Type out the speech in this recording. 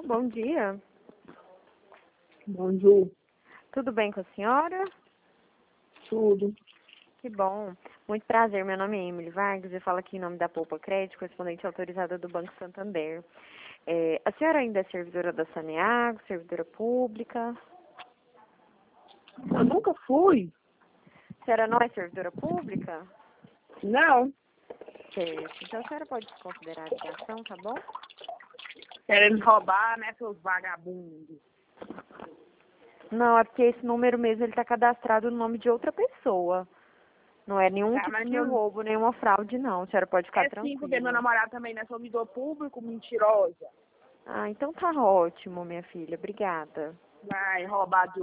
bom dia. Bonjour. Tudo bem com a senhora? Tudo. Que bom. Muito prazer, meu nome é Emily Vargas, eu falo aqui em nome da Poupa Crédito, correspondente autorizada do Banco Santander. A senhora ainda é servidora da Saneago, servidora pública? Eu nunca fui. A senhora não é servidora pública? Não. Certo. Então a senhora pode desconsiderar a ligação, tá bom? Querendo roubar, né, seus vagabundos? Não, é porque esse número mesmo ele está cadastrado no nome de outra pessoa. Não é nenhum Tá, tipo mas de meu... roubo, nenhuma fraude, não. A senhora pode ficar É sim, porque meu tranquila. namorado também não é servidor público, mentirosa. Ah, então tá ótimo, minha filha. Obrigada. Vai roubar de